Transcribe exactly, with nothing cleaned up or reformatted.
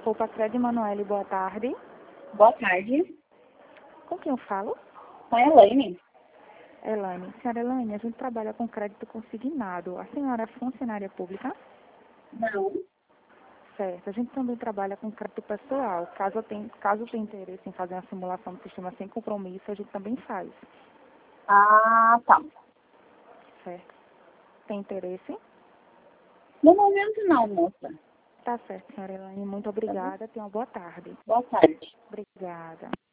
Desculpa, Cred Emanuele, boa tarde. Boa tarde. Com quem eu falo? Com a Elaine. Elaine. Senhora Elaine, a gente trabalha com crédito consignado. A senhora é funcionária pública? Não. Certo. A gente também trabalha com crédito pessoal. Caso tenha, caso tenha interesse em fazer uma simulação do sistema sem compromisso, a gente também faz. Ah, tá. Certo. Tem interesse? No momento não, moça. Tá certo, senhora Elaine. Muito obrigada. Tenha uma boa tarde. Boa tarde. Obrigada.